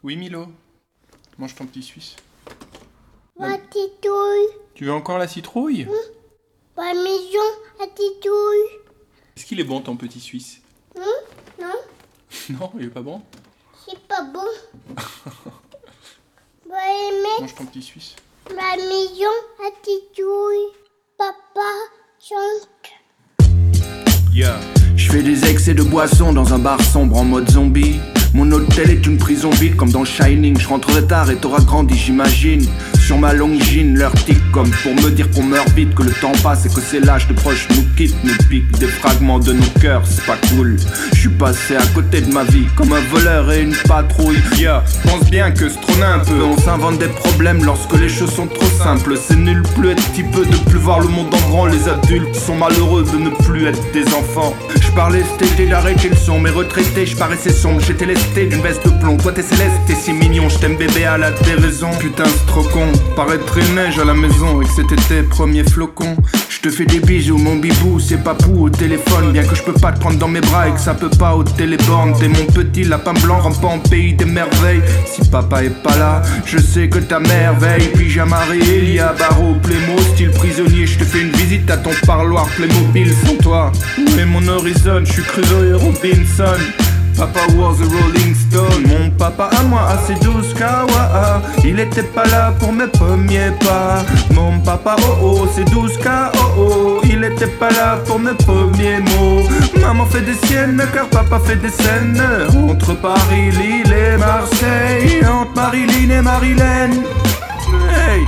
Oui, Milo. Mange ton petit Suisse. La titouille. Tu veux encore la citrouille? La maison, la titouille. Est-ce qu'il est bon ton petit Suisse? Non, Non, il est pas bon. c'est pas bon. Va aimer Mange ton petit Suisse. la maison, la titouille. Papa chante. Yeah. Je fais des excès de boissons dans un bar sombre en mode zombie. Mon hôtel est une prison vide comme dans Shining. Je rentrerai tard et t'auras grandi, j'imagine. Sur ma longue jean, leur tic comme pour me dire qu'on meurt vite, que le temps passe et que c'est l'âge de proches nous quitte, nous pique des fragments de nos cœurs, c'est pas cool. Je suis passé à côté de ma vie comme un voleur et une patrouille. Yeah, pense bien que se trôner un peu, on s'invente des problèmes lorsque les choses sont trop simples. C'est nul, plus être petit peu, de plus voir le monde en grand. Les adultes sont malheureux de ne plus être des enfants. Je parlais stété d'arrêter le son, mais retraité, je paraissais sombre, j'étais lesté d'une veste de plomb. Toi t'es céleste, t'es si mignon, je t'aime bébé à la déraison. Putain c'est trop con, paraître il neige à la maison et que c'était tes premiers flocons. Je te fais des bisous mon bibou, c'est papou au téléphone. Bien que je peux pas te prendre dans mes bras et que ça peut pas au téléborne. T'es mon petit lapin blanc rampant au pays des merveilles. Si papa est pas là, je sais que ta merveille. Pyjama réel, y a barreau, plémo, style prisonnier. Je te fais une visite à ton parloir Playmobil sans toi. Mais mon horizon, je suis Crusoe et Robinson. Papa was a Rolling Stone. Mon papa à moi a ses 12 kawa. Il était pas là pour mes premiers pas. Mon papa oh oh c'est 12 KO. Il était pas là pour mes premiers mots. Maman fait des siennes car papa fait des scènes. Entre Paris, Lille et Marseille. Entre Marilyn et Marilène. Hey.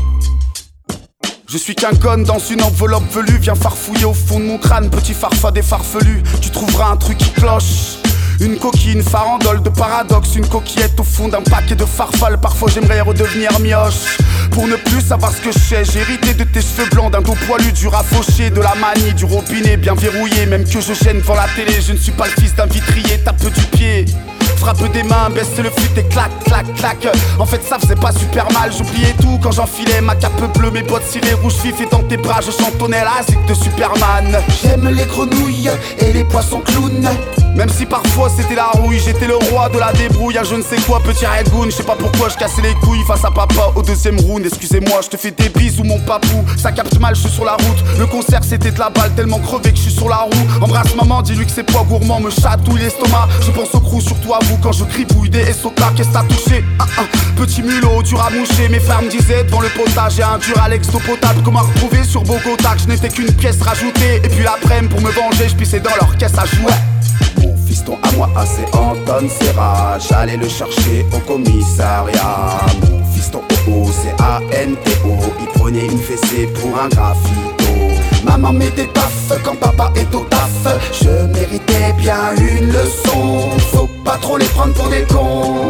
Je suis qu'un con dans une enveloppe velue. Viens farfouiller au fond de mon crâne, petit farfadet farfelu. Tu trouveras un truc qui cloche. Une coquille, une farandole de paradoxe. Une coquillette au fond d'un paquet de farfales. Parfois j'aimerais redevenir mioche pour ne plus savoir ce que je sais. J'ai hérité de tes cheveux blancs, d'un dos poilu, du rafauché, de la manie, du robinet bien verrouillé. Même que je gêne devant la télé, je ne suis pas le fils d'un vitrier. Tape du pied, frappe des mains, baisse le fut et clac, clac, clac. En fait ça faisait pas super mal, j'oubliais tout quand j'enfilais ma cape bleue, mes bottes cirées rouges vif. Et dans tes bras je chantonnais la zik de Superman. J'aime les grenouilles et les poissons clowns. Même si parfois c'était la rouille, j'étais le roi de la débrouille. Je ne sais quoi, petit Redgoon, je sais pas pourquoi je cassais les couilles face à papa au deuxième round. Excusez-moi, je te fais des bisous mon papou. Ça capte mal, je suis sur la route. Le concert c'était de la balle, tellement crevé que je suis sur la roue. Embrasse maman, dis-lui que ses poids gourmands me chatouillent l'estomac. Je pense au crew, surtout à vous quand je gribouille des SOK. Qu'est-ce que t'as touché? Petit mulot, dur à moucher. Mes frères me disaient devant le potage, j'ai un dur Alex d'eau potable. Comment retrouver sur Bogota que je n'étais qu'une pièce rajoutée. Et puis l'après-midi pour me venger, je pissais dans leur caisse à jouer. Mon fiston à moi, c'est Anton Serra. J'allais le chercher au commissariat. Mon fiston oh c'est ANTO. Il prenait une fessée pour un graffito. Maman met des baffes quand papa est au taf. Je méritais bien une leçon. Faut pas trop les prendre pour des cons.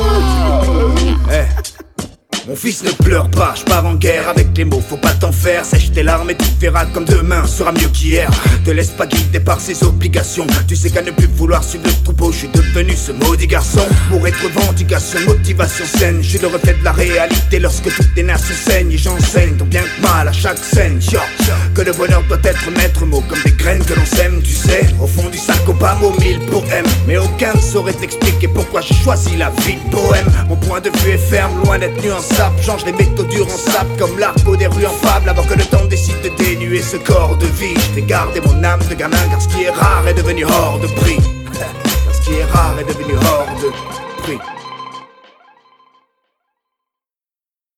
Hey. Mon fils ne pleure pas, je pars en guerre avec les mots, faut pas t'en faire. Sèche tes larmes et tu verras comme demain sera mieux qu'hier. Te laisse pas guider par ses obligations. Tu sais qu'à ne plus vouloir suivre le troupeau, je suis devenu ce maudit garçon. Pour être revendication, motivation saine. Je suis le reflet de la réalité lorsque toutes les nations saignent. Et j'enseigne tant bien que mal à chaque scène. Que le bonheur doit être maître mot comme des graines que l'on sème. Tu sais, au fond du sac au bas mot 1000 pour M. Mais aucun ne saurait t'expliquer pourquoi j'ai choisi la vie de bohème. Mon point de vue est ferme, loin d'être nuancé. Change les métaux durs en sable comme l'argot des rues en fable. Avant que le temps décide de dénuer ce corps de vie, je t'ai gardé mon âme de gamin. Car ce qui est rare est devenu hors de prix. Car ce qui est rare est devenu hors de prix.